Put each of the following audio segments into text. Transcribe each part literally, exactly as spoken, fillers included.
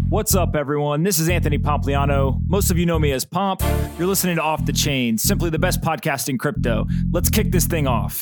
What's up, everyone? This is Anthony Pompliano. Most of you know me as Pomp. You're listening to Off the Chain, simply the best podcast in crypto. Let's kick this thing off.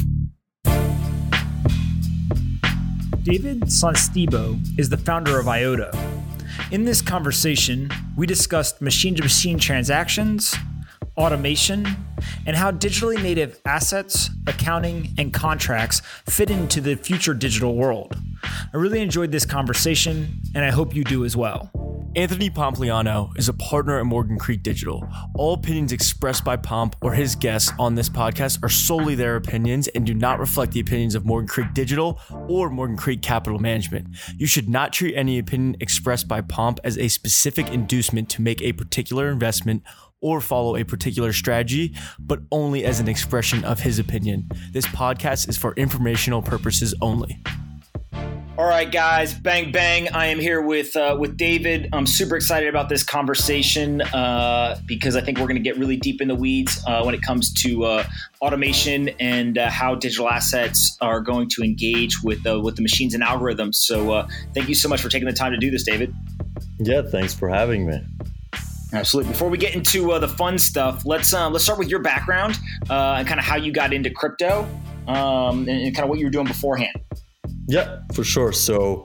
David Sonstebo is the founder of I O T A. In this conversation, we discussed machine-to-machine transactions, automation, and how digitally native assets, accounting, and contracts fit into the future digital world. I really enjoyed this conversation, and I hope you do as well. Anthony Pompliano is a partner at Morgan Creek Digital. All opinions expressed by Pomp or his guests on this podcast are solely their opinions and do not reflect the opinions of Morgan Creek Digital or Morgan Creek Capital Management. You should not treat any opinion expressed by Pomp as a specific inducement to make a particular investment or follow a particular strategy, but only as an expression of his opinion. This podcast is for informational purposes only. All right, guys, bang, bang. I am here with uh, with David. I'm super excited about this conversation uh, because I think we're going to get really deep in the weeds uh, when it comes to uh, automation and uh, how digital assets are going to engage with, uh, with the machines and algorithms. So uh, thank you so much for taking the time to do this, David. Yeah, thanks for having me. Absolutely. Before we get into uh, the fun stuff, let's uh, let's start with your background uh, and kind of how you got into crypto um, and, and kind of what you were doing beforehand. Yeah, for sure. So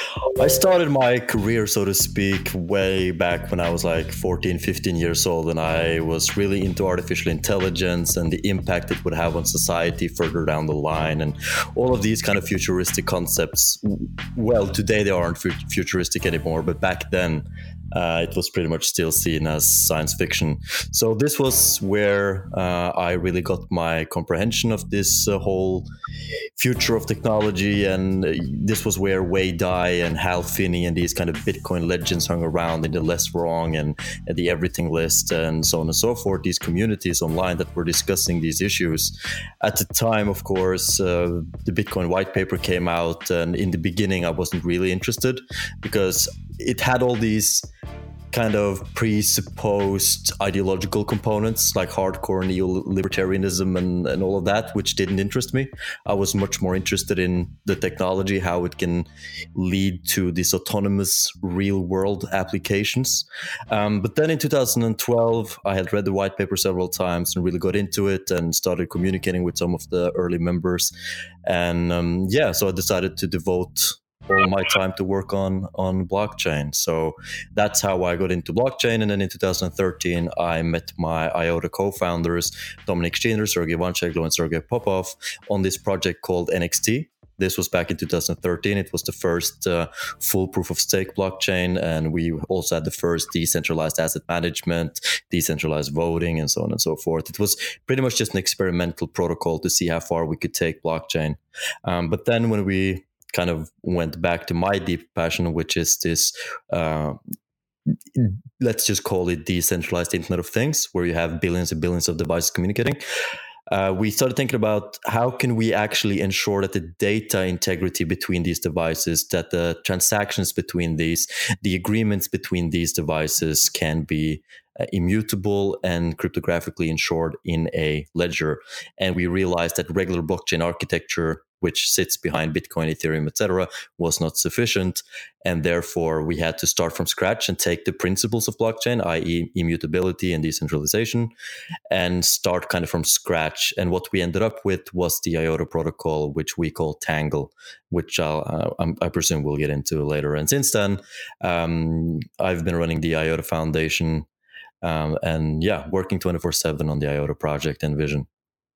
I started my career, so to speak, way back when I was like fourteen, fifteen years old, and I was really into artificial intelligence and the impact it would have on society further down the line and all of these kind of futuristic concepts. Well, today they aren't futuristic anymore, but back then uh, it was pretty much still seen as science fiction. So this was where uh, I really got my comprehension of this uh, whole future of technology, and this was where Wei Dai and Hal Finney and these kind of Bitcoin legends hung around in the Less Wrong and, and the Everything List and so on and so forth, these communities online that were discussing these issues. At the time, of course, uh, the Bitcoin white paper came out, and in the beginning I wasn't really interested because it had all these kind of presupposed ideological components like hardcore neo-libertarianism and, and all of that, which didn't interest me. I was much more interested in the technology, how it can lead to these autonomous real world applications. Um, but then in two thousand twelve, I had read the white paper several times and really got into it and started communicating with some of the early members. And um, yeah, so I decided to devote all my time to work on on blockchain. So that's how I got into blockchain. And then in two thousand thirteen, I met my I O T A co-founders, Dominic Schiener, Sergey Vancheglo, and Sergey Popov, on this project called N X T. This was back in two thousand thirteen. It was the first uh, full proof of stake blockchain. And we also had the first decentralized asset management, decentralized voting, and so on and so forth. It was pretty much just an experimental protocol to see how far we could take blockchain. Um, but then when we kind of went back to my deep passion, which is this, uh, let's just call it decentralized Internet of Things, where you have billions and billions of devices communicating. Uh, we started thinking about how can we actually ensure that the data integrity between these devices, that the transactions between these, the agreements between these devices can be uh, immutable and cryptographically ensured in a ledger. And we realized that regular blockchain architecture, which sits behind Bitcoin, Ethereum, et cetera, was not sufficient. And therefore, we had to start from scratch and take the principles of blockchain, that is immutability and decentralization, and start kind of from scratch. And what we ended up with was the I O T A protocol, which we call Tangle, which I'll, uh, I presume we'll get into later. And since then, um, I've been running the I O T A Foundation um, and, yeah, working twenty-four seven on the I O T A project and vision.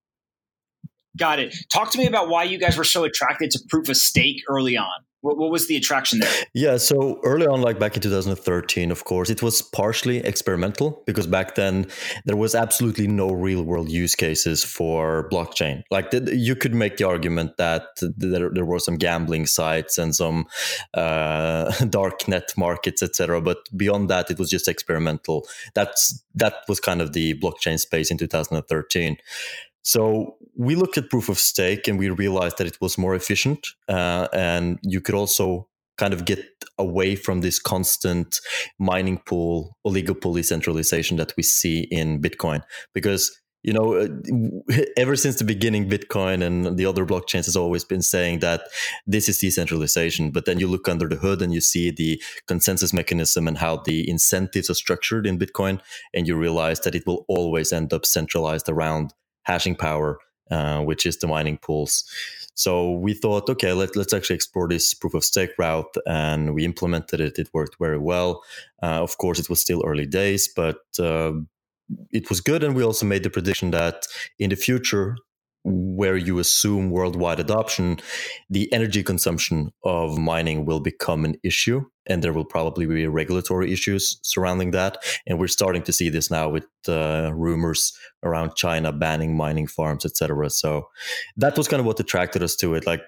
Got it. Talk to me about why you guys were so attracted to proof of stake early on. What, what was the attraction there? Yeah, so early on, like back in two thousand thirteen, of course, it was partially experimental because back then there was absolutely no real world use cases for blockchain. Like the, you could make the argument that there, there were some gambling sites and some uh, dark net markets, et cetera. But beyond that, it was just experimental. That's that was kind of the blockchain space in two thousand thirteen. So we looked at proof of stake and we realized that it was more efficient uh, and you could also kind of get away from this constant mining pool, oligopoly centralization that we see in Bitcoin. Because You know, uh, ever since the beginning, Bitcoin and the other blockchains has always been saying that this is decentralization. But then you look under the hood and you see the consensus mechanism and how the incentives are structured in Bitcoin, and you realize that it will always end up centralized around hashing power, uh, which is the mining pools. So we thought, okay, let, let's actually explore this proof of stake route, and we implemented it. It worked very well. Uh, of course, it was still early days, but uh, it was good. And we also made the prediction that in the future, where you assume worldwide adoption, the energy consumption of mining will become an issue, and there will probably be regulatory issues surrounding that. And we're starting to see this now with uh, rumors around China banning mining farms, et cetera. So that was kind of what attracted us to it. Like,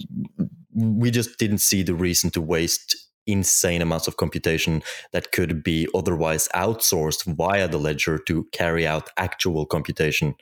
we just didn't see the reason to waste insane amounts of computation that could be otherwise outsourced via the ledger to carry out actual computation.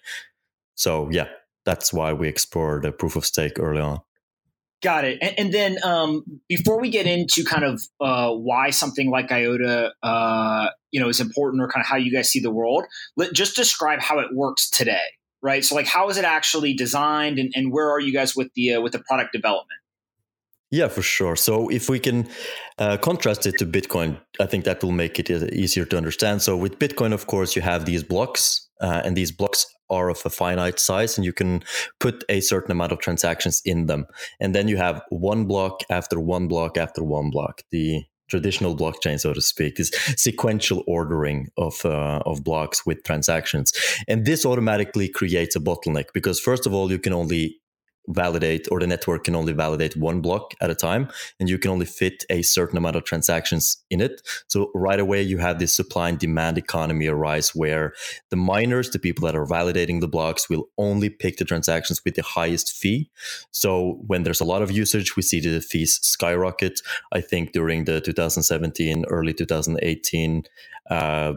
So yeah, that's why we explored the proof of stake early on. Got it. And, and then um, before we get into kind of uh, why something like IOTA, uh, you know, is important, or kind of how you guys see the world, let just describe how it works today, right? So like, how is it actually designed, and, and where are you guys with the uh, with the product development? Yeah, for sure. So if we can uh, contrast it to Bitcoin, I think that will make it easier to understand. So with Bitcoin, of course, you have these blocks, uh, and these blocks are of a finite size, and you can put a certain amount of transactions in them. And then you have one block after one block after one block, the traditional blockchain, so to speak, this sequential ordering of uh, of blocks with transactions. And this automatically creates a bottleneck, because first of all, you can only validate, or the network can only validate one block at a time, and you can only fit a certain amount of transactions in it. So right away you have this supply and demand economy arise, where the miners, the people that are validating the blocks, will only pick the transactions with the highest fee. So when there's a lot of usage, we see the fees skyrocket. I think during the two thousand seventeen, early two thousand eighteen uh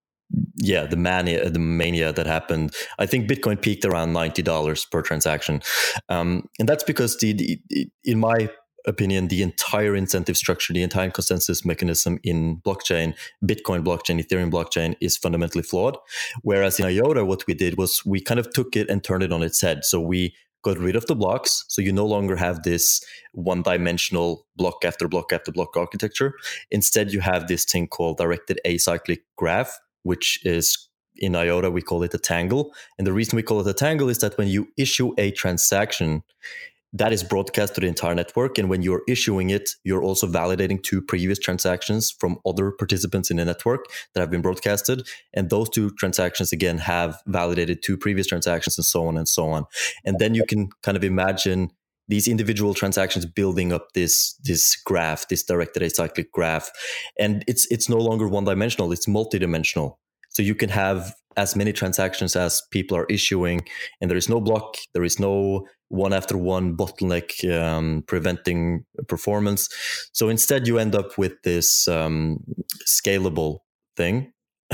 yeah, the mania, the mania that happened, I think Bitcoin peaked around ninety dollars per transaction. Um, and that's because, the, the, in my opinion, the entire incentive structure, the entire consensus mechanism in blockchain, Bitcoin blockchain, Ethereum blockchain, is fundamentally flawed. Whereas in IOTA, what we did was we kind of took it and turned it on its head. So we got rid of the blocks. So you no longer have this one-dimensional block after block after block architecture. Instead, you have this thing called directed acyclic graph, which is, in IOTA, we call it a tangle. And the reason we call it a tangle is that when you issue a transaction, that is broadcast to the entire network. And when you're issuing it, you're also validating two previous transactions from other participants in the network that have been broadcasted. And those two transactions, again, have validated two previous transactions, and so on and so on. And then you can kind of imagine these individual transactions building up this this graph, this directed acyclic graph. And it's it's no longer one-dimensional, it's multidimensional. So you can have as many transactions as people are issuing, and there is no block, there is no one after one bottleneck um, preventing performance. So instead, you end up with this um, scalable thing.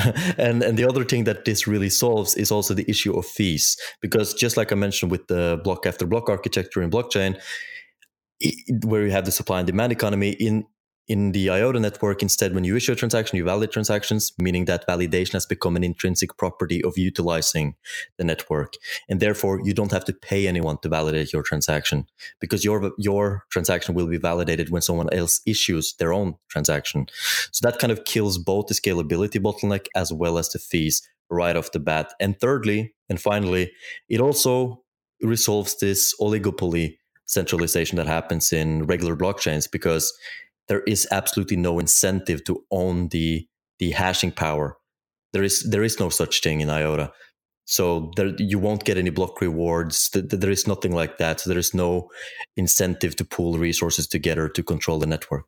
and and the other thing that this really solves is also the issue of fees, because just like I mentioned with the block after block architecture in blockchain, it, where you have the supply and demand economy, in in the IOTA network, instead, when you issue a transaction, you validate transactions, meaning that validation has become an intrinsic property of utilizing the network. And therefore, you don't have to pay anyone to validate your transaction, because your your transaction will be validated when someone else issues their own transaction. So that kind of kills both the scalability bottleneck as well as the fees right off the bat. And thirdly, and finally, it also resolves this oligopoly centralization that happens in regular blockchains, because there is absolutely no incentive to own the the hashing power. There is there is no such thing in IOTA. So there, you won't get any block rewards. There is nothing like that. So there is no incentive to pool resources together to control the network.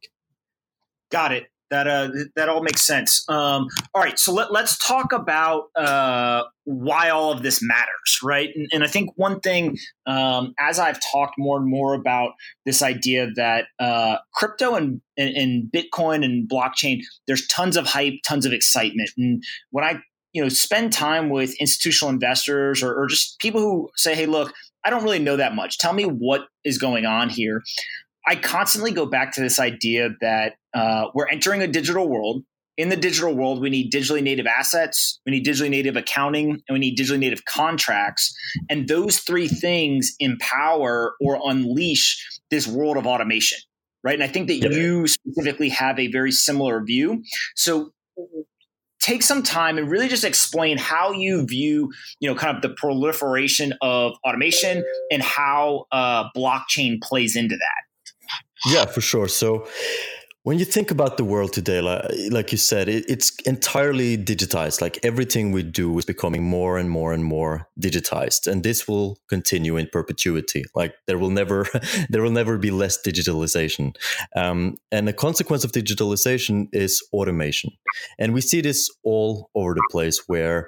Got it. That uh, that all makes sense. Um, all right, so let, let's talk about uh, why all of this matters, right? And, and I think one thing, um, as I've talked more and more about this idea that uh, crypto and, and, and Bitcoin and blockchain, there's tons of hype, tons of excitement. And when I you know spend time with institutional investors, or, or just people who say, hey, look, I don't really know that much. Tell me what is going on here. I constantly go back to this idea that uh, we're entering a digital world. in the digital world, we need digitally native assets, we need digitally native accounting, and we need digitally native contracts. And those three things empower or unleash this world of automation, right? And I think that yep. you specifically have a very similar view. So take some time and really just explain how you view, you know, kind of the proliferation of automation and how uh, blockchain plays into that. Yeah, for sure. So when you think about the world today, like, like you said, it, it's entirely digitized. Like everything we do is becoming more and more and more digitized, and this will continue in perpetuity. Like there will never, there will never be less digitalization. Um, and the consequence of digitalization is automation, and we see this all over the place. Where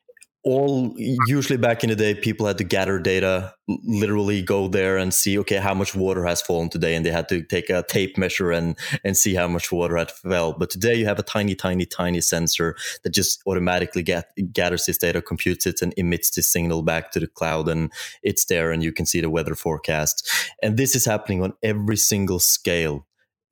all usually back in the day, people had to gather data, literally go there and see, okay, how much water has fallen today. And they had to take a tape measure and, and see how much water had fell. But today you have a tiny, tiny, tiny sensor that just automatically get, gathers this data, computes it, and emits this signal back to the cloud. And it's there and you can see the weather forecast. And this is happening on every single scale.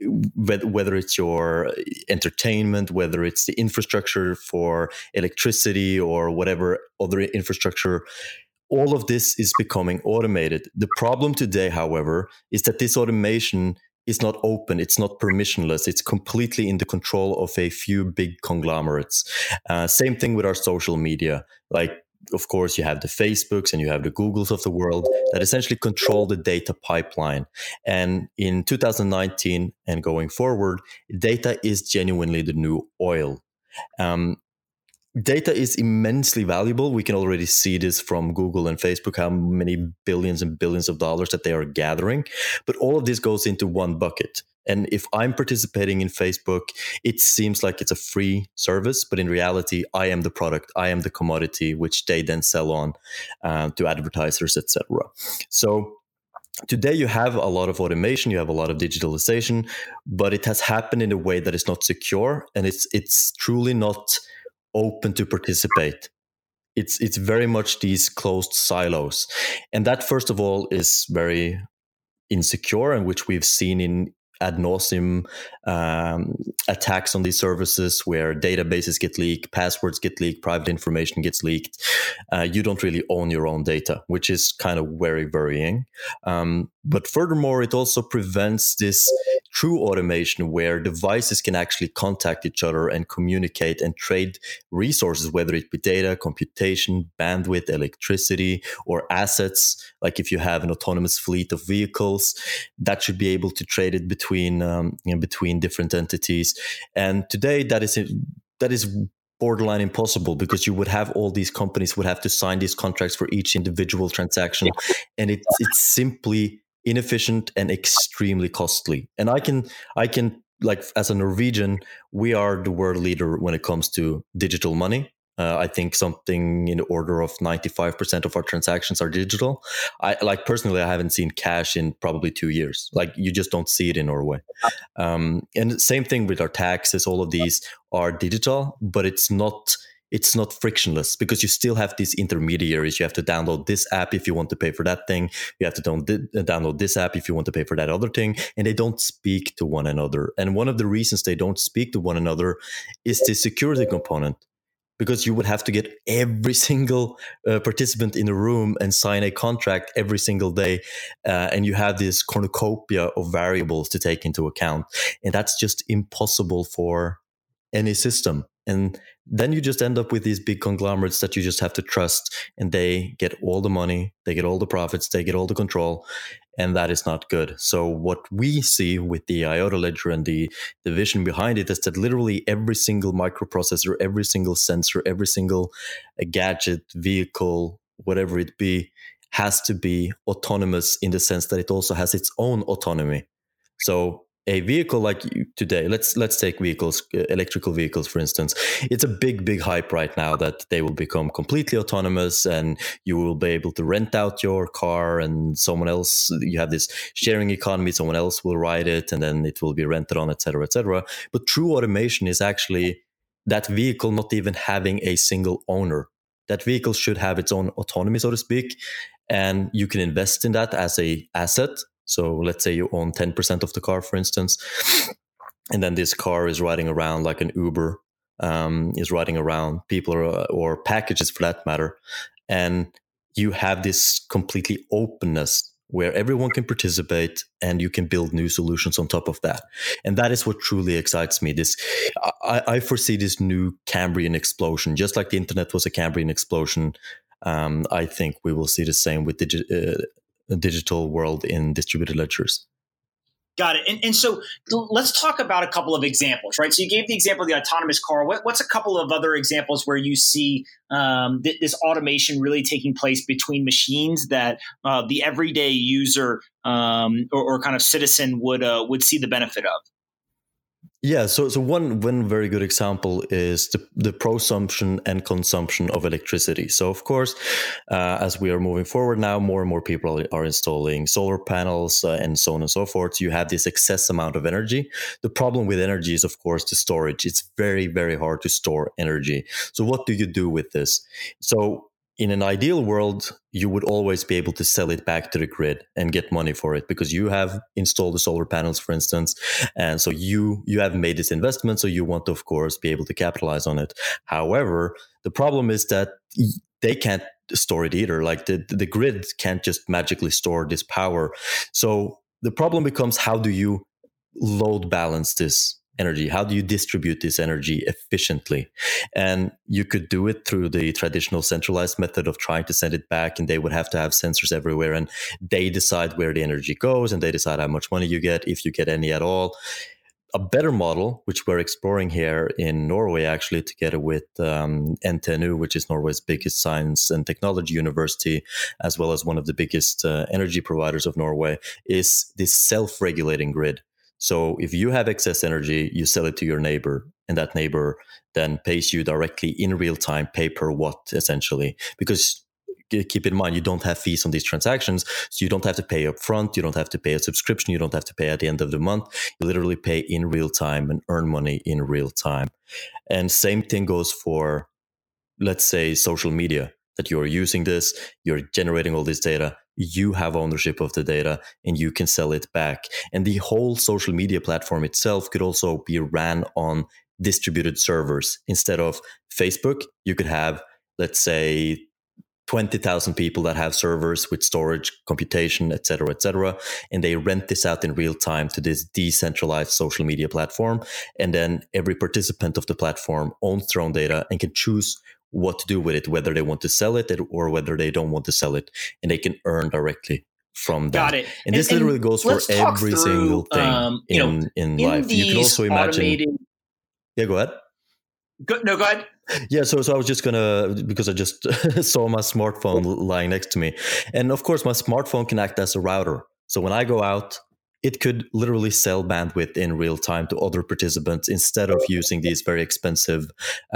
Whether it's your entertainment, whether it's the infrastructure for electricity or whatever other infrastructure, all of this is becoming automated. The problem today, however, is that this automation is not open. It's not permissionless. It's completely in the control of a few big conglomerates. Uh, same thing with our social media. Like, of course, you have the Facebooks and you have the Googles of the world that essentially control the data pipeline. And in two thousand nineteen and going forward, data is genuinely the new oil. Um, data is immensely valuable. We can already see this from Google and Facebook, how many billions and billions of dollars that they are gathering. But all of this goes into one bucket. And if I'm participating in Facebook, it seems like it's a free service, but in reality, I am the product, I am the commodity, which they then sell on uh, to advertisers, et cetera. So today you have a lot of automation, you have a lot of digitalization, but it has happened in a way that is not secure, and it's it's truly not open to participate. It's it's very much these closed silos, and that first of all is very insecure, and which we've seen in ad nauseum um, attacks on these services where databases get leaked, passwords get leaked, private information gets leaked. Uh, you don't really own your own data, which is kind of very worrying. Um, but furthermore, it also prevents this true automation where devices can actually contact each other and communicate and trade resources, whether it be data, computation, bandwidth, electricity, or assets. Like if you have an autonomous fleet of vehicles, that should be able to trade it between um, you know, between different entities. And today, that is that is borderline impossible, because you would have all these companies would have to sign these contracts for each individual transaction, and it, it's simply inefficient and extremely costly. And I can, I can, like, as a Norwegian, we are the world leader when it comes to digital money. Uh, I think something in the order of ninety-five percent of our transactions are digital. I like personally, I haven't seen cash in probably two years. Like, you just don't see it in Norway. Um, and same thing with our taxes. All of these are digital, but it's not it's not frictionless, because you still have these intermediaries. You have to download this app if you want to pay for that thing. You have to download this app if you want to pay for that other thing. And they don't speak to one another. And one of the reasons they don't speak to one another is the security component, because you would have to get every single uh, participant in the room and sign a contract every single day. Uh, and you have this cornucopia of variables to take into account. And that's just impossible for any system. And then you just end up with these big conglomerates that you just have to trust, and they get all the money, they get all the profits, they get all the control, and that is not good. So what we see with the IOTA ledger and the, the vision behind it is that literally every single microprocessor, every single sensor, every single gadget, vehicle, whatever it be, has to be autonomous in the sense that it also has its own autonomy. So a vehicle like today, let's let's take vehicles, electrical vehicles, for instance. It's a big, big hype right now that they will become completely autonomous, and you will be able to rent out your car, and someone else, you have this sharing economy, someone else will ride it, and then it will be rented on, et cetera, et cetera. But true automation is actually that vehicle not even having a single owner. That vehicle should have its own autonomy, so to speak, and you can invest in that as a asset. So let's say you own ten percent of the car, for instance, and then this car is riding around like an Uber um, is riding around, people or, or packages for that matter, and you have this completely openness where everyone can participate and you can build new solutions on top of that. And that is what truly excites me. This, I, I foresee this new Cambrian explosion, just like the internet was a Cambrian explosion. Um, I think we will see the same with digi- uh, the digital world in distributed ledgers. Got it. And, and so let's talk about a couple of examples, right? So you gave the example of the autonomous car. What, what's a couple of other examples where you see um, th- this automation really taking place between machines that uh, the everyday user um, or, or kind of citizen would uh, would see the benefit of? Yeah, so so one one very good example is the, the prosumption and consumption of electricity. So of course, uh, as we are moving forward now, more and more people are installing solar panels uh, and so on and so forth. So you have this excess amount of energy. The problem with energy is, of course, the storage. It's very, very hard to store energy. So what do you do with this? So in an ideal world, you would always be able to sell it back to the grid and get money for it because you have installed the solar panels, for instance. And so you you have made this investment, so you want to, of course, be able to capitalize on it. However, the problem is that they can't store it either. Like the, the grid can't just magically store this power. So the problem becomes, how do you load balance this energy? How do you distribute this energy efficiently? And you could do it through the traditional centralized method of trying to send it back, and they would have to have sensors everywhere, and they decide where the energy goes, and they decide how much money you get, if you get any at all. A better model, which we're exploring here in Norway, actually, together with um, N T N U, which is Norway's biggest science and technology university, as well as one of the biggest uh, energy providers of Norway, is this self-regulating grid. So if you have excess energy, you sell it to your neighbor, and that neighbor then pays you directly in real time, pay per watt, essentially. Because keep in mind, you don't have fees on these transactions, so you don't have to pay up front, you don't have to pay a subscription, you don't have to pay at the end of the month. You literally pay in real time and earn money in real time. And same thing goes for, let's say, social media, that you're using this, you're generating all this data, you have ownership of the data, and you can sell it back. And the whole social media platform itself could also be ran on distributed servers. Instead of Facebook, you could have, let's say, twenty thousand people that have servers with storage, computation, et cetera, et cetera. And they rent this out in real time to this decentralized social media platform. And then every participant of the platform owns their own data and can choose what to do with it, whether they want to sell it or whether they don't want to sell it. And they can earn directly from that. Got it. And this and, literally and goes for every through, single thing um, in, you know, in, in life. You can also imagine. Automated... Yeah, go ahead. Go, no, go ahead. Yeah, so so I was just gonna, because I just saw my smartphone lying next to me, and of course my smartphone can act as a router. So when I go out, it could literally sell bandwidth in real time to other participants instead of using these very expensive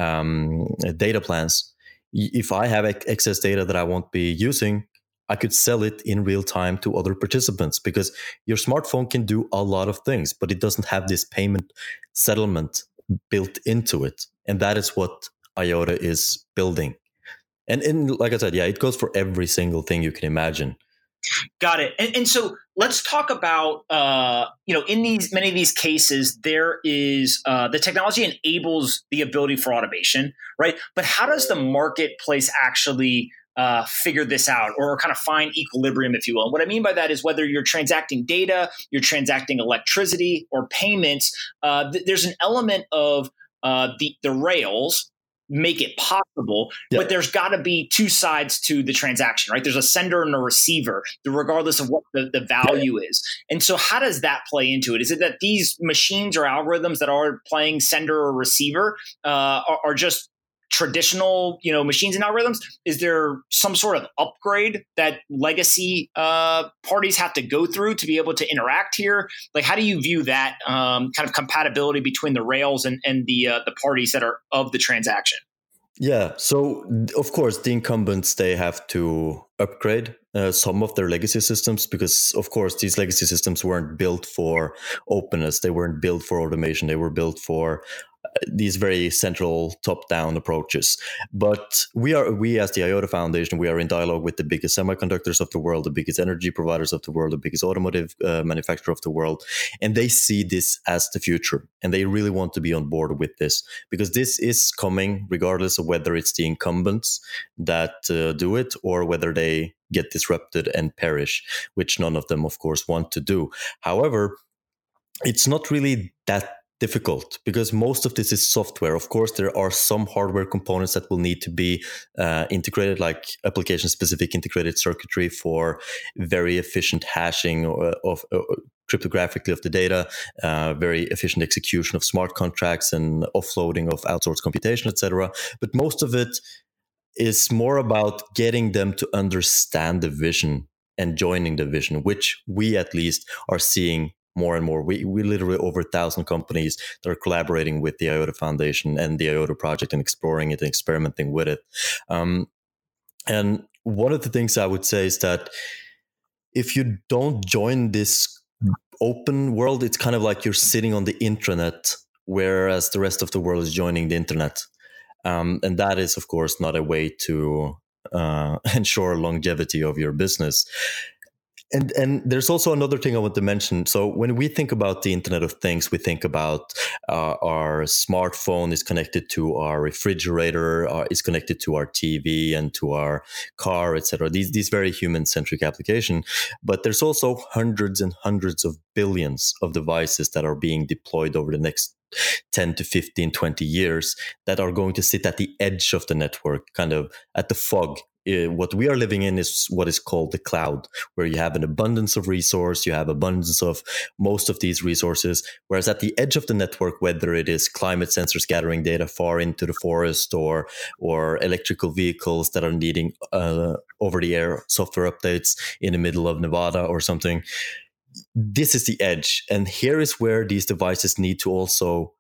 um, data plans. If I have excess data that I won't be using, I could sell it in real time to other participants, because your smartphone can do a lot of things, but it doesn't have this payment settlement built into it. And that is what IOTA is building. And, and like I said, yeah, it goes for every single thing you can imagine. Got it. And, and so let's talk about, uh, you know, in these many of these cases, there is uh, the technology enables the ability for automation, right? But how does the marketplace actually uh, figure this out, or kind of find equilibrium, if you will? And what I mean by that is whether you're transacting data, you're transacting electricity or payments, uh, th- there's an element of uh, the, the rails make it possible, yeah. But there's got to be two sides to the transaction, right? There's a sender and a receiver, regardless of what the, the value yeah. is. And so how does that play into it? Is it that these machines or algorithms that are playing sender or receiver uh, are, are just traditional, you know, machines and algorithms? Is there some sort of upgrade that legacy uh, parties have to go through to be able to interact here? Like, how do you view that um, kind of compatibility between the rails and, and the uh, the parties that are of the transaction? Yeah. So, of course, the incumbents, they have to upgrade uh, some of their legacy systems, because, of course, these legacy systems weren't built for openness. They weren't built for automation. They were built for these very central top-down approaches. But we are we as the IOTA Foundation, we are in dialogue with the biggest semiconductors of the world, the biggest energy providers of the world, the biggest automotive uh, manufacturer of the world, and they see this as the future, and they really want to be on board with this, because this is coming regardless of whether it's the incumbents that uh, do it or whether they get disrupted and perish, which none of them, of course, want to do. However, it's not really that difficult because most of this is software. Of course, there are some hardware components that will need to be uh, integrated, like application-specific integrated circuitry for very efficient hashing of, of uh, cryptographically of the data, uh, very efficient execution of smart contracts and offloading of outsourced computation, et cetera. But most of it is more about getting them to understand the vision and joining the vision, which we at least are seeing more and more. We we literally over a thousand companies that are collaborating with the IOTA Foundation and the IOTA project and exploring it and experimenting with it. Um, and one of the things I would say is that if you don't join this open world, it's kind of like you're sitting on the intranet, whereas the rest of the world is joining the internet. Um, and that is, of course, not a way to uh, ensure longevity of your business. And and there's also another thing I want to mention. So when we think about the Internet of Things, we think about uh, our smartphone is connected to our refrigerator, uh, is connected to our T V and to our car, et cetera. These these very human-centric applications. But there's also hundreds and hundreds of billions of devices that are being deployed over the next ten to fifteen, twenty years that are going to sit at the edge of the network, kind of at the fog. Uh, what we are living in is what is called the cloud, where you have an abundance of resource, you have abundance of most of these resources, whereas at the edge of the network, whether it is climate sensors gathering data far into the forest or or electrical vehicles that are needing uh, over-the-air software updates in the middle of Nevada or something, this is the edge. And here is where these devices need to also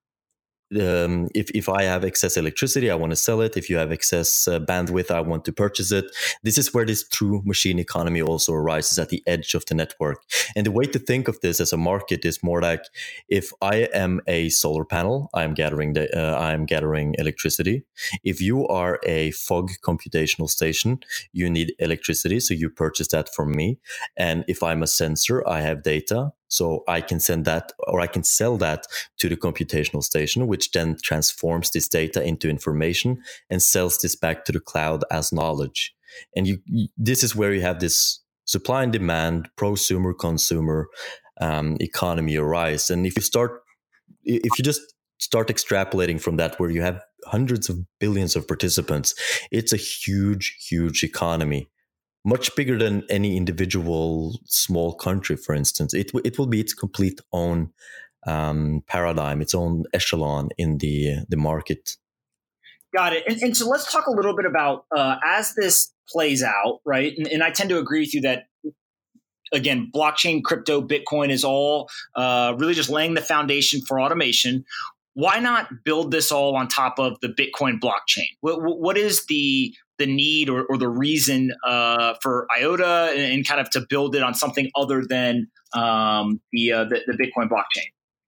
Um, if, if I have excess electricity, I want to sell it. If you have excess uh, bandwidth, I want to purchase it. This is where this true machine economy also arises, at the edge of the network. And the way to think of this as a market is more like, if I am a solar panel, I'm gathering the, uh, I'm gathering electricity. If you are a fog computational station, you need electricity, so you purchase that from me. And if I'm a sensor, I have data. So I can send that, or I can sell that to the computational station, which then transforms this data into information and sells this back to the cloud as knowledge. And you, this is where you have this supply and demand, prosumer, consumer um, economy arise. And if you start, if you just start extrapolating from that, where you have hundreds of billions of participants, it's a huge, huge economy. Much bigger than any individual small country, for instance. It it will be its complete own um, paradigm, its own echelon in the the market. Got it. And, and so let's talk a little bit about uh, as this plays out, right? And, and I tend to agree with you that, again, blockchain, crypto, Bitcoin is all uh, really just laying the foundation for automation. Why not build this all on top of the Bitcoin blockchain? What, what is the the need or, or the reason uh, for IOTA and, and kind of to build it on something other than um, the, uh, the the Bitcoin blockchain?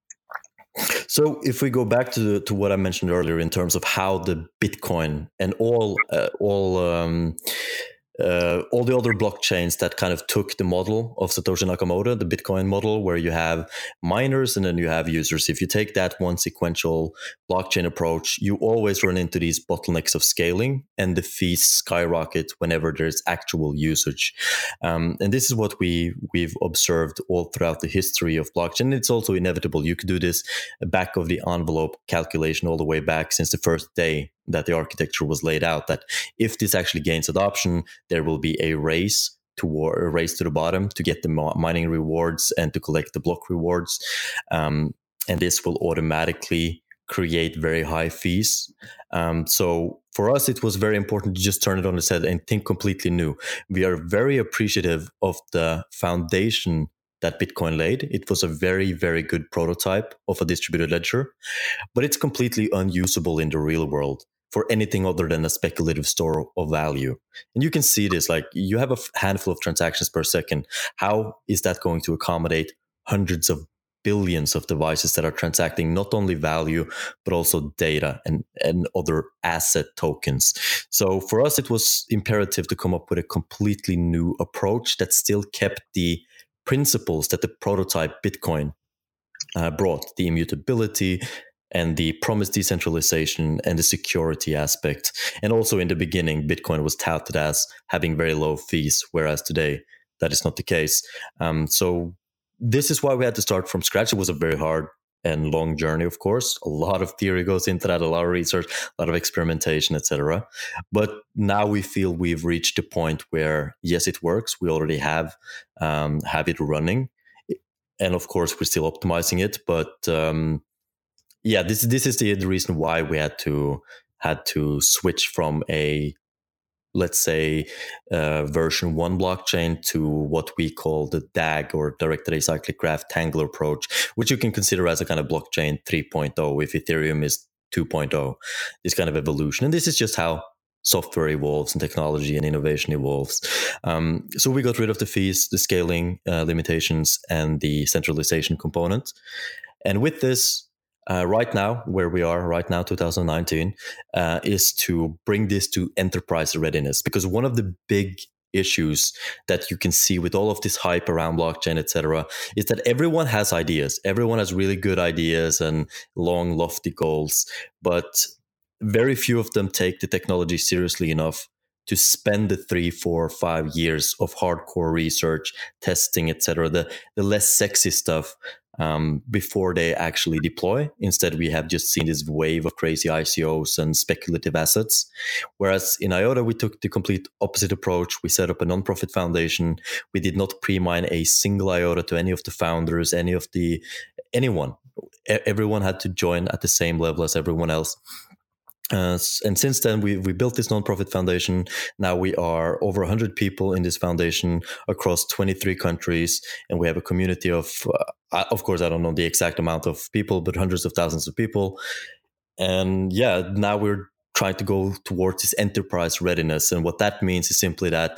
So if we go back to the, to what I mentioned earlier in terms of how the Bitcoin and all uh, all um, uh, all the other blockchains that kind of took the model of Satoshi Nakamoto, the Bitcoin model, where you have miners and then you have users. If you take that one sequential blockchain approach, you always run into these bottlenecks of scaling, and the fees skyrocket whenever there's actual usage. Um, and this is what we, we've observed all throughout the history of blockchain. It's also inevitable. You could do this back of the envelope calculation all the way back since the first day that the architecture was laid out, that if this actually gains adoption, there will be a race toward a race to the bottom to get the mining rewards and to collect the block rewards. Um, and this will automatically create very high fees. Um, so for us, it was very important to just turn it on its head and think completely new. We are very appreciative of the foundation that Bitcoin laid. It was a very, very good prototype of a distributed ledger, but it's completely unusable in the real world for anything other than a speculative store of value. And you can see this, like you have a handful of transactions per second. How is that going to accommodate hundreds of billions of devices that are transacting not only value, but also data and, and other asset tokens. So for us, it was imperative to come up with a completely new approach that still kept the principles that the prototype Bitcoin uh, brought, the immutability and the promised decentralization and the security aspect. And also in the beginning, Bitcoin was touted as having very low fees, whereas today that is not the case. Um, so this is why we had to start from scratch. It was a very hard and long journey, of course. A lot of theory goes into that, a lot of research, a lot of experimentation, et cetera. But now we feel we've reached a point where, yes, it works. We already have um, have it running. And of course, we're still optimizing it. But um, yeah, this this is the, the reason why we had to had to switch from a, let's say, uh, version one blockchain to what we call the D A G, or Directed Acyclic Graph Tangler approach, which you can consider as a kind of blockchain three point oh if Ethereum is two point oh, this kind of evolution. And this is just how software evolves and technology and innovation evolves. Um, so we got rid of the fees, the scaling uh, limitations, and the centralization component. And with this, Uh, right now, where we are right now, two thousand nineteen, uh, is to bring this to enterprise readiness. Because one of the big issues that you can see with all of this hype around blockchain, et cetera, is that everyone has ideas. Everyone has really good ideas and long, lofty goals, but very few of them take the technology seriously enough to spend the three, four, five years of hardcore research, testing, et cetera, the, the less sexy stuff, Um, before they actually deploy. Instead, we have just seen this wave of crazy I C Os and speculative assets. Whereas in IOTA, we took the complete opposite approach. We set up a non-profit foundation. We did not pre-mine a single IOTA to any of the founders, any of the, anyone. E- everyone had to join at the same level as everyone else. Uh, and since then, we we built this nonprofit foundation. Now we are over one hundred people in this foundation across twenty-three countries, and we have a community of, uh, of course, I don't know the exact amount of people, but hundreds of thousands of people. And yeah, now we're trying to go towards this enterprise readiness. And what that means is simply that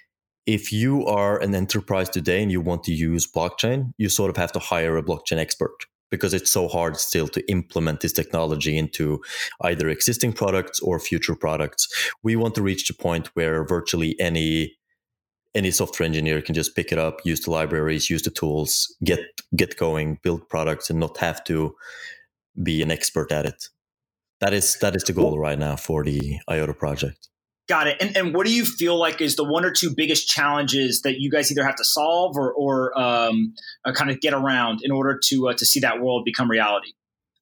if you are an enterprise today and you want to use blockchain, you sort of have to hire a blockchain expert, because it's so hard still to implement this technology into either existing products or future products. We want to reach the point where virtually any any software engineer can just pick it up, use the libraries, use the tools, get get going, build products, and not have to be an expert at it. That is that is the goal right now for the IOTA project. Got it. And and what do you feel like is the one or two biggest challenges that you guys either have to solve or or um, uh, kind of get around in order to uh, to see that world become reality?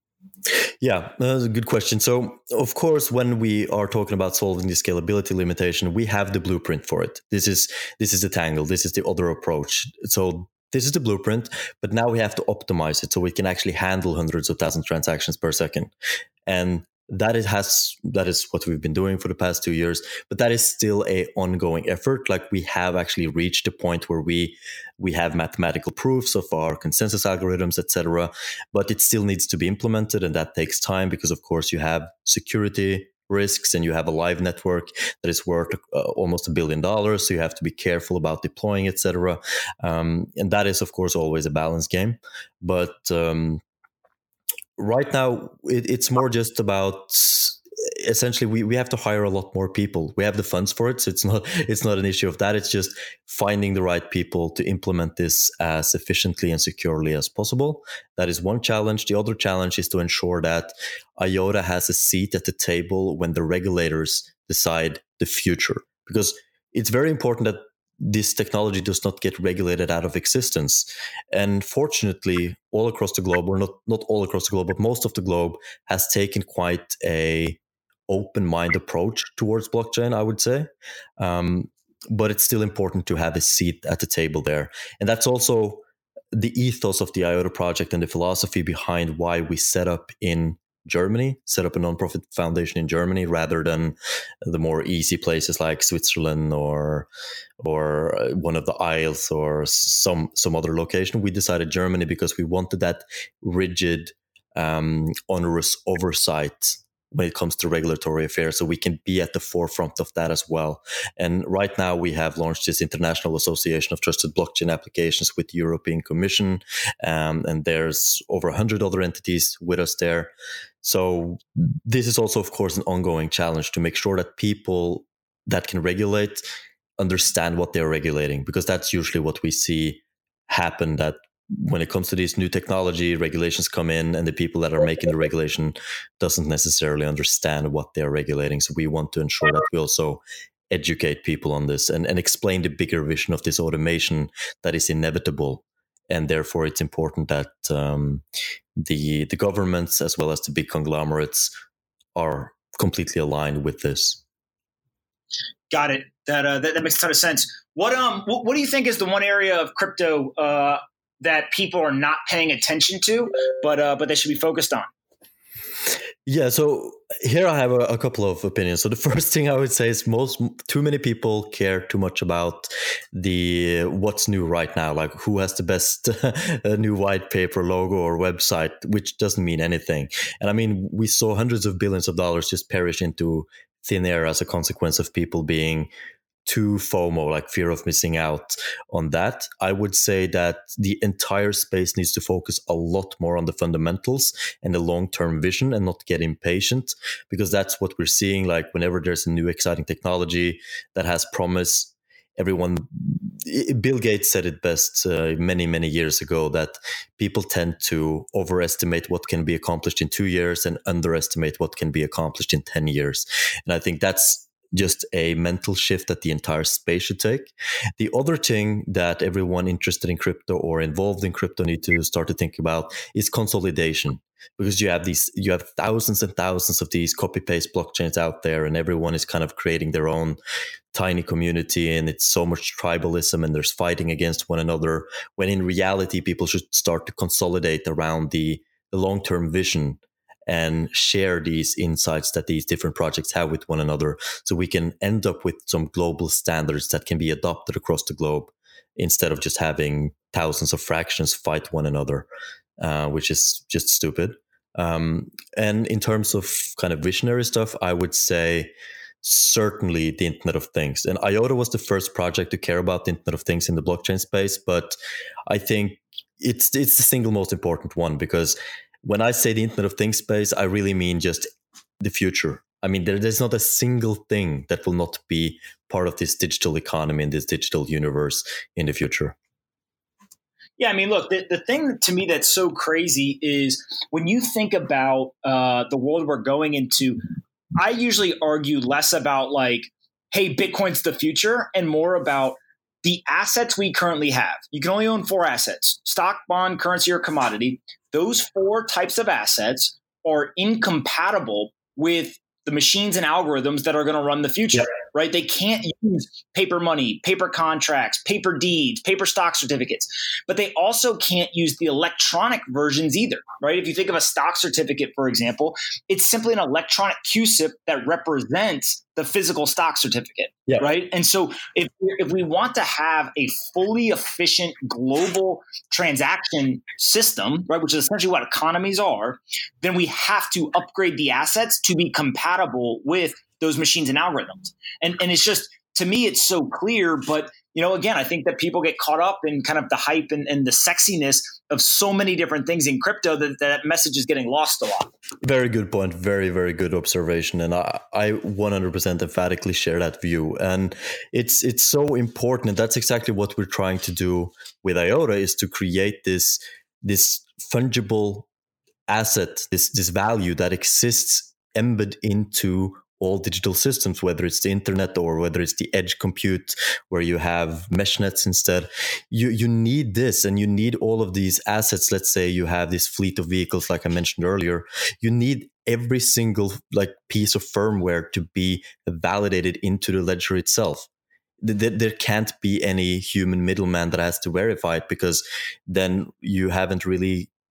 Yeah, that's a good question. So, of course, when we are talking about solving the scalability limitation, we have the blueprint for it. This is this is the Tangle. This is the other approach. So this is the blueprint, but now we have to optimize it so we can actually handle hundreds of thousands of transactions per second. And that is has that is what we've been doing for the past two years, but that is still a ongoing effort. Like, we have actually reached a point where we we have mathematical proofs of our consensus algorithms, et cetera. But it still needs to be implemented, and that takes time because, of course, you have security risks and you have a live network that is worth uh, almost a billion dollars. So you have to be careful about deploying, et cetera. Um, and that is, of course, always a balance game. But um, right now, it, it's more just about, essentially, we, we have to hire a lot more people. We have the funds for it, so it's not it's not an issue of that. It's just finding the right people to implement this as efficiently and securely as possible. That is one challenge. The other challenge is to ensure that IOTA has a seat at the table when the regulators decide the future, because it's very important that this technology does not get regulated out of existence. And fortunately, all across the globe, or not, not all across the globe, but most of the globe has taken quite a open mind approach towards blockchain, I would say. Um, but it's still important to have a seat at the table there. And that's also the ethos of the IOTA project and the philosophy behind why we set up in Germany, set up a nonprofit foundation in Germany rather than the more easy places like Switzerland or or one of the Isles or some some other location. We decided Germany because we wanted that rigid, um, onerous oversight when it comes to regulatory affairs, so we can be at the forefront of that as well. And right now we have launched this International Association of Trusted Blockchain Applications with the European Commission, um, and there's over one hundred other entities with us there. So this is also, of course, an ongoing challenge to make sure that people that can regulate understand what they're regulating, because that's usually what we see happen, that when it comes to these new technology, regulations come in and the people that are making the regulation doesn't necessarily understand what they're regulating. So we want to ensure that we also educate people on this and, and explain the bigger vision of this automation that is inevitable. And therefore, it's important that um, the the governments as well as the big conglomerates are completely aligned with this. Got it. That uh, that, that makes a ton of sense. What um what, what do you think is the one area of crypto uh, that people are not paying attention to, but uh, but they should be focused on? Yeah, so here I have a, a couple of opinions. So the first thing I would say is most too many people care too much about the what's new right now, like who has the best new white paper, logo, or website, which doesn't mean anything. And I mean, we saw hundreds of billions of dollars just perish into thin air as a consequence of people being too FOMO, like fear of missing out on that. I would say that the entire space needs to focus a lot more on the fundamentals and the long-term vision and not get impatient, because that's what we're seeing. Like whenever there's a new exciting technology that has promise, everyone, Bill Gates said it best uh, many, many years ago, that people tend to overestimate what can be accomplished in two years and underestimate what can be accomplished in ten years. And I think that's just a mental shift that the entire space should take. The other thing that everyone interested in crypto or involved in crypto need to start to think about is consolidation, because you have these, you have thousands and thousands of these copy paste blockchains out there, and everyone is kind of creating their own tiny community, and it's so much tribalism and there's fighting against one another, when in reality people should start to consolidate around the, the long-term vision and share these insights that these different projects have with one another, so we can end up with some global standards that can be adopted across the globe, instead of just having thousands of fractions fight one another, uh, which is just stupid. Um, and in terms of kind of visionary stuff, I would say certainly the Internet of Things. And IOTA was the first project to care about the Internet of Things in the blockchain space, but I think it's it's the single most important one, because when I say the Internet of Things space, I really mean just the future. I mean, there, there's not a single thing that will not be part of this digital economy and this digital universe in the future. Yeah, I mean, look, the, the thing to me that's so crazy is when you think about uh, the world we're going into, I usually argue less about like, hey, Bitcoin's the future, and more about the assets we currently have. You can only own four assets: stock, bond, currency, or commodity. Those four types of assets are incompatible with the machines and algorithms that are going to run the future, yep. Right? They can't use paper money, paper contracts, paper deeds, paper stock certificates, but they also can't use the electronic versions either, right? If you think of a stock certificate, for example, it's simply an electronic Q S I P that represents the physical stock certificate, yep. Right? And so if, if we want to have a fully efficient global transaction system, right, which is essentially what economies are, then we have to upgrade the assets to be compatible with those machines and algorithms. And and it's just, to me, it's so clear. But, you know, again, I think that people get caught up in kind of the hype and, and the sexiness of so many different things in crypto that that message is getting lost a lot. Very good point. Very, very good observation. And I, I one hundred percent emphatically share that view. And it's it's so important. And that's exactly what we're trying to do with IOTA, is to create this, this fungible asset, this, this value that exists embedded into all digital systems, whether it's the internet or whether it's the edge compute where you have mesh nets instead. You you need this, and you need all of these assets. Let's say you have this fleet of vehicles, like I mentioned earlier. You need every single like piece of firmware to be validated into the ledger itself. There, there can't be any human middleman that has to verify it, because then you haven't really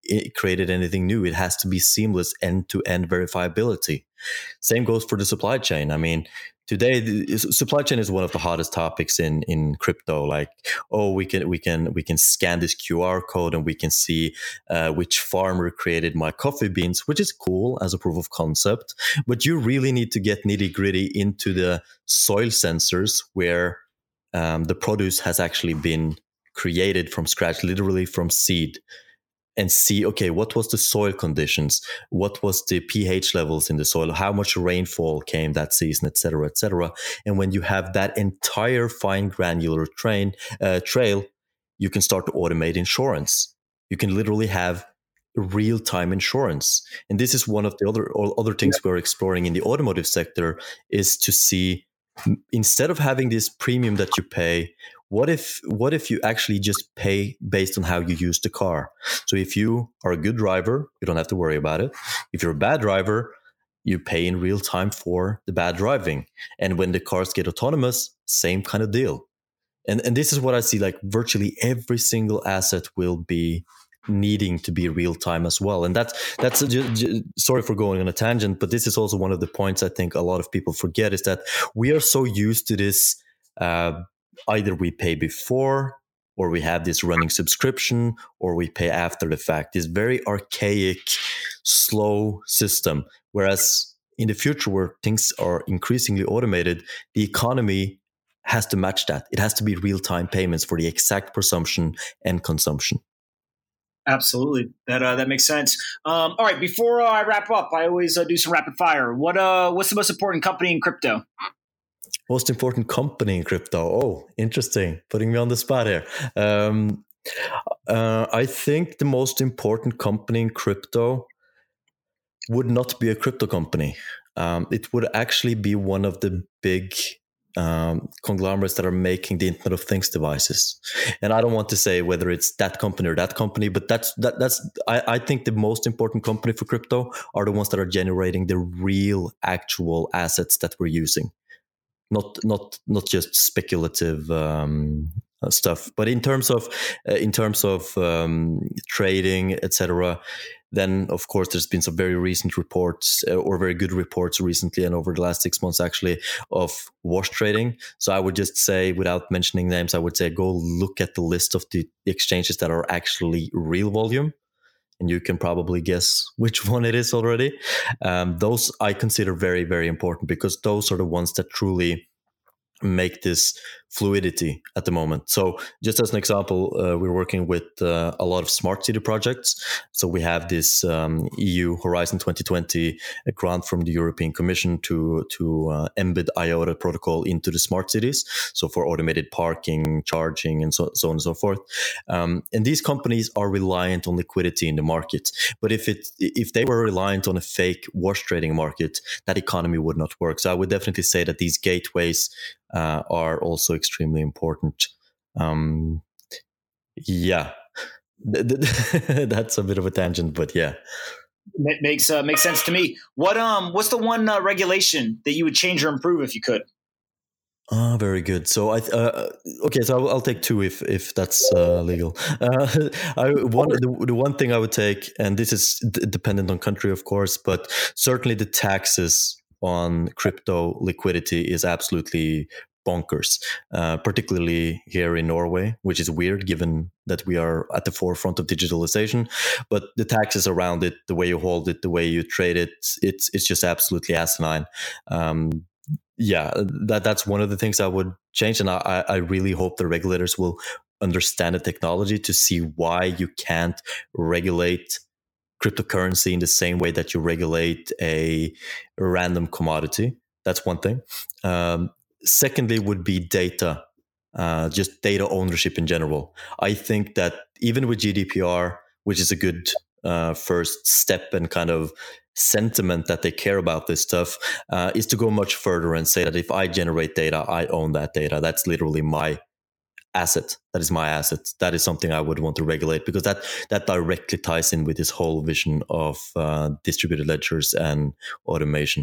i- created anything new. It has to be seamless end-to-end verifiability. Same goes for the supply chain. I mean, today the supply chain is one of the hottest topics in in crypto. Like, oh, we can we can we can scan this Q R code and we can see uh, which farmer created my coffee beans, which is cool as a proof of concept. But you really need to get nitty gritty into the soil sensors where um, the produce has actually been created from scratch, literally from seed, and see, okay, what was the soil conditions? What was the pH levels in the soil? How much rainfall came that season, et cetera, et cetera. And when you have that entire fine granular train, uh, trail, you can start to automate insurance. You can literally have real-time insurance. And this is one of the other other things we're exploring in the automotive sector, is to see, instead of having this premium that you pay, what if what if you actually just pay based on how you use the car? So if you are a good driver, you don't have to worry about it. If you're a bad driver, you pay in real time for the bad driving. And when the cars get autonomous, same kind of deal. And and this is what I see, like virtually every single asset will be needing to be real time as well. And that's that's a, j- j- sorry for going on a tangent, but this is also one of the points I think a lot of people forget, is that we are so used to this, uh, either we pay before, or we have this running subscription, or we pay after the fact. This very archaic, slow system. Whereas in the future, where things are increasingly automated, the economy has to match that. It has to be real-time payments for the exact presumption and consumption. Absolutely, that uh, that makes sense. Um, all right, before uh, I wrap up, I always uh, do some rapid fire. What uh, what's the most important company in crypto? Most important company in crypto? Oh, interesting. Putting me on the spot here. Um, uh, I think the most important company in crypto would not be a crypto company. Um, it would actually be one of the big um, conglomerates that are making the Internet of Things devices. And I don't want to say whether it's that company or that company, but that's that, that's I, I think the most important company for crypto are the ones that are generating the real, actual assets that we're using. Not not not just speculative um, stuff, but in terms of uh, in terms of um, trading, et cetera. Then, of course, there's been some very recent reports uh, or very good reports recently and over the last six months, actually, of wash trading. So I would just say, without mentioning names, I would say go look at the list of the exchanges that are actually real volume. And you can probably guess which one it is already. Um, those I consider very, very important, because those are the ones that truly make this fluidity at the moment. So just as an example, uh, we're working with uh, a lot of smart city projects. So we have this um, E U Horizon twenty twenty a grant from the European Commission to to uh, embed IOTA protocol into the smart cities. So for automated parking, charging, and so, so on and so forth. Um, and these companies are reliant on liquidity in the market. But if it if they were reliant on a fake wash trading market, that economy would not work. So I would definitely say that these gateways Uh, are also extremely important. Um, yeah, that's a bit of a tangent, but yeah, It makes uh, makes sense to me. What um what's the one uh, regulation that you would change or improve if you could? Ah, very good. So I uh, okay. So I'll, I'll take two if if that's uh, legal. Uh, I one the, the one thing I would take, and this is d- dependent on country, of course, but certainly the taxes on crypto liquidity is absolutely bonkers, uh, particularly here in Norway, which is weird given that we are at the forefront of digitalization. But the taxes around it, the way you hold it, the way you trade it, it's it's just absolutely asinine. Um, yeah, that that's one of the things I would change, and I, I really hope the regulators will understand the technology to see why you can't regulate cryptocurrency in the same way that you regulate a random commodity. That's one thing. Um, secondly, would be data, uh, just data ownership in general. I think that even with G D P R, which is a good uh, first step and kind of sentiment that they care about this stuff, uh, is to go much further and say that if I generate data, I own that data. That's literally my asset. That is my asset. That is something I would want to regulate, because that that directly ties in with this whole vision of uh, distributed ledgers and automation.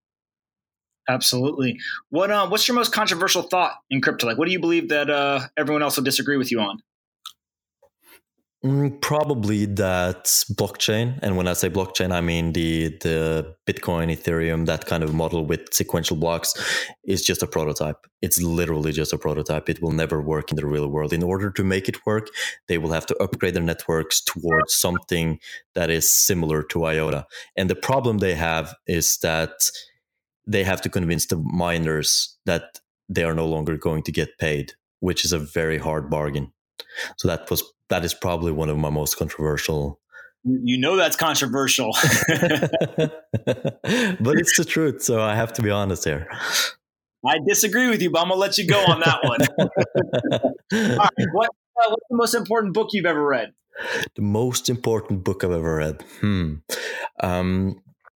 Absolutely. What um what's your most controversial thought in crypto? Like, what do you believe that uh everyone else will disagree with you on? Mm, probably that blockchain, and when I say blockchain, I mean the the Bitcoin, Ethereum, that kind of model with sequential blocks is just a prototype. It's literally just a prototype. It will never work in the real world. In order to make it work, they will have to upgrade their networks towards something that is similar to IOTA. And the problem they have is that they have to convince the miners that they are no longer going to get paid, which is a very hard bargain. So that was that is probably one of my most controversial. You know that's controversial. But it's the truth, so I have to be honest here. I disagree with you, but I'm going to let you go on that one. All right, what, uh, what's the most important book you've ever read? The most important book I've ever read? Hmm. Um,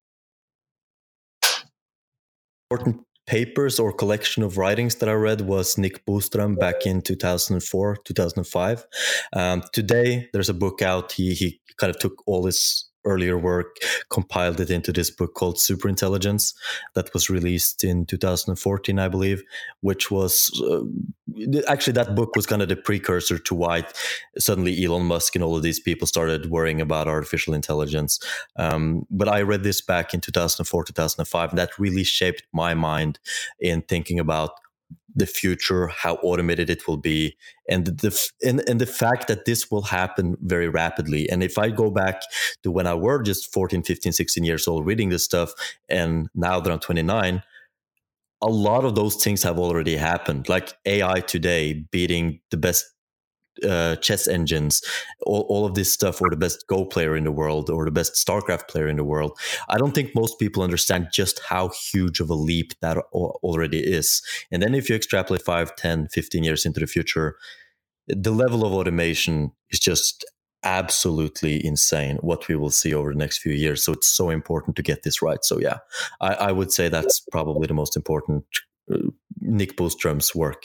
important papers or collection of writings that I read was Nick Bostrom back in two thousand four, two thousand five. Um, today, there's a book out. He he kind of took all his earlier work, compiled it into this book called Superintelligence that was released in two thousand fourteen, I believe, which was uh, actually that book was kind of the precursor to why suddenly Elon Musk and all of these people started worrying about artificial intelligence. Um, but I read this back in two thousand four, two thousand five, and that really shaped my mind in thinking about the future, how automated it will be, and the and, and the fact that this will happen very rapidly. And if I go back to when I were just fourteen, fifteen, sixteen years old reading this stuff, and now that I'm twenty-nine, a lot of those things have already happened. Like A I today beating the best uh, chess engines, all, all of this stuff, or the best Go player in the world, or the best StarCraft player in the world. I don't think most people understand just how huge of a leap that already is. And then if you extrapolate five, ten, fifteen years into the future, the level of automation is just absolutely insane what we will see over the next few years. So it's so important to get this right. So yeah, I, I would say that's probably the most important uh, Nick Bostrom's work.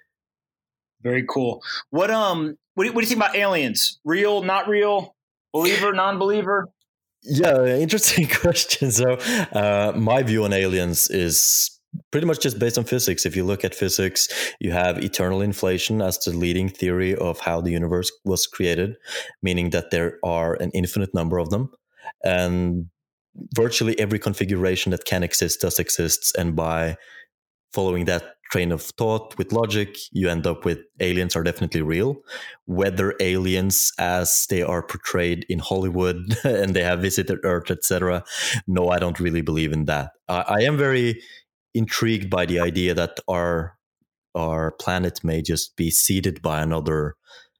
Very cool. What um what do, you, what do you think about aliens? Real, not real? Believer, non-believer? Yeah, interesting question. So uh, my view on aliens is pretty much just based on physics. If you look at physics, you have eternal inflation as the leading theory of how the universe was created, meaning that there are an infinite number of them. And virtually every configuration that can exist does exist. And by following that train of thought with logic, you end up with aliens are definitely real. Whether aliens as they are portrayed in Hollywood and they have visited Earth, et cetera, no, I don't really believe in that. I, I am very intrigued by the idea that our our planet may just be seeded by another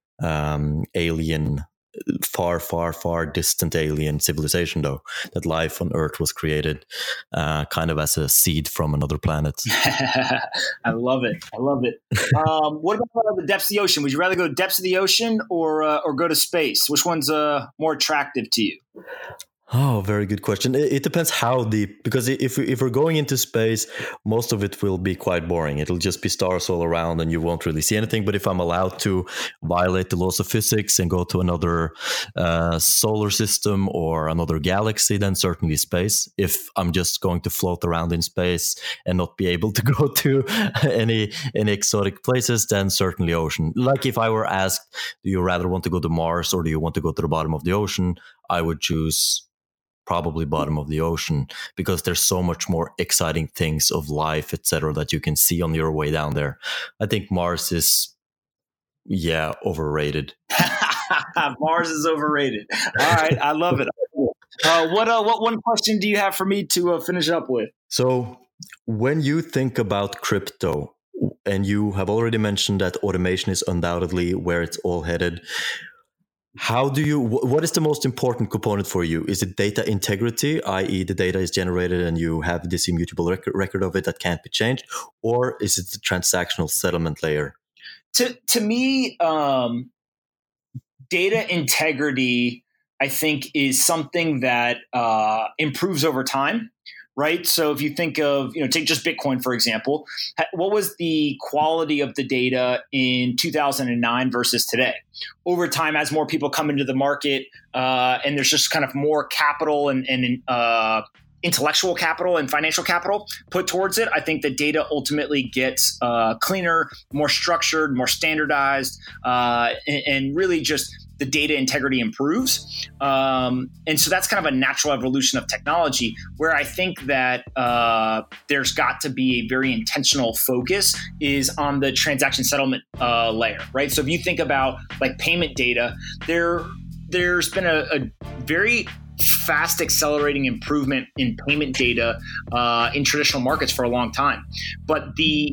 um, alien, far, far, far distant alien civilization, though, that life on Earth was created uh, kind of as a seed from another planet. I love it. I love it. Um, what about the depths of the ocean? Would you rather go depths of the ocean or uh, or go to space? Which one's uh, more attractive to you? Oh, very good question. It, it depends how deep, because if we, if we're going into space, most of it will be quite boring. It'll just be stars all around and you won't really see anything. But if I'm allowed to violate the laws of physics and go to another uh, solar system or another galaxy, then certainly space. If I'm just going to float around in space and not be able to go to any any exotic places, then certainly ocean. Like if I were asked, do you rather want to go to Mars or do you want to go to the bottom of the ocean? I would choose probably bottom of the ocean, because there's so much more exciting things of life, et cetera, that you can see on your way down there. I think Mars is, yeah, overrated. Mars is overrated. All right, I love it. Uh, what uh, what one question do you have for me to uh, finish up with? So when you think about crypto, and you have already mentioned that automation is undoubtedly where it's all headed, how do you, what is the most important component for you? Is it data integrity, that is the data is generated and you have this immutable record, record of it that can't be changed? Or is it the transactional settlement layer? To, to me, um, data integrity, I think, is something that uh, improves over time. Right. So if you think of, you know, take just Bitcoin, for example, what was the quality of the data in two thousand nine versus today? Over time, as more people come into the market uh, and there's just kind of more capital and, and uh, intellectual capital and financial capital put towards it, I think the data ultimately gets uh, cleaner, more structured, more standardized, uh, and, and really just the data integrity improves. Um, and so that's kind of a natural evolution of technology, where I think that uh, there's got to be a very intentional focus is on the transaction settlement uh, layer, right? So if you think about like payment data, there, there's been a, a very fast accelerating improvement in payment data uh, in traditional markets for a long time. But the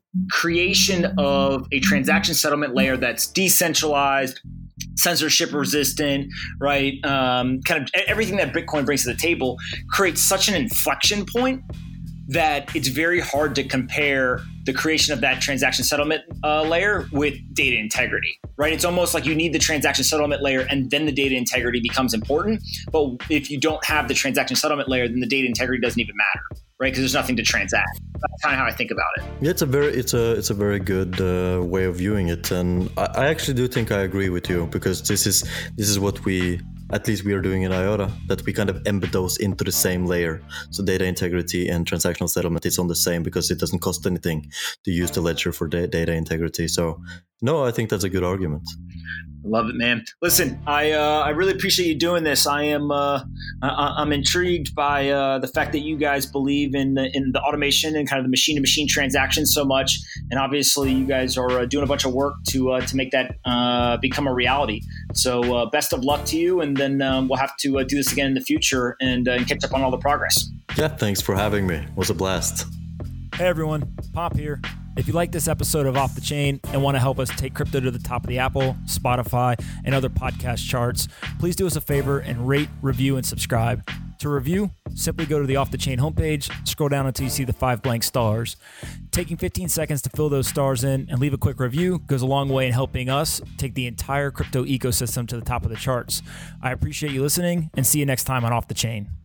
creation of a transaction settlement layer that's decentralized, censorship resistant, right? Um, kind of everything that Bitcoin brings to the table creates such an inflection point that it's very hard to compare the creation of that transaction settlement uh, layer with data integrity, right? It's almost like you need the transaction settlement layer and then the data integrity becomes important. But if you don't have the transaction settlement layer, then the data integrity doesn't even matter, right? Because there's nothing to transact. That's kind of how I think about it. Yeah, it's a very, it's a, it's a very good uh, way of viewing it, and I, I actually do think I agree with you, because this is, this is what we, at least we are doing in IOTA, that we kind of embed those into the same layer. So data integrity and transactional settlement is on the same, because it doesn't cost anything to use the ledger for da- data integrity. So no, I think that's a good argument. Love it, man. Listen, I uh, I really appreciate you doing this. I am uh, I, I'm intrigued by uh, the fact that you guys believe in the, in the automation and kind of the machine to machine transactions so much, and obviously you guys are uh, doing a bunch of work to uh, to make that uh, become a reality. So uh, best of luck to you, and then um, we'll have to uh, do this again in the future and, uh, and catch up on all the progress. Yeah, thanks for having me. It was a blast. Hey everyone, Pomp here. If you like this episode of Off the Chain and want to help us take crypto to the top of the Apple, Spotify, and other podcast charts, please do us a favor and rate, review, and subscribe. To review, simply go to the Off the Chain homepage, scroll down until you see the five blank stars. Taking fifteen seconds to fill those stars in and leave a quick review goes a long way in helping us take the entire crypto ecosystem to the top of the charts. I appreciate you listening, and see you next time on Off the Chain.